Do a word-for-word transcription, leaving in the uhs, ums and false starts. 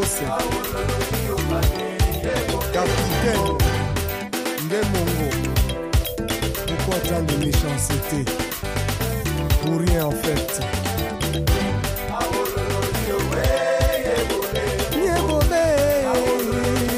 Maurice Capitaine Ngemongo. Pourquoi tant de méchanceté? Pour rien en fait.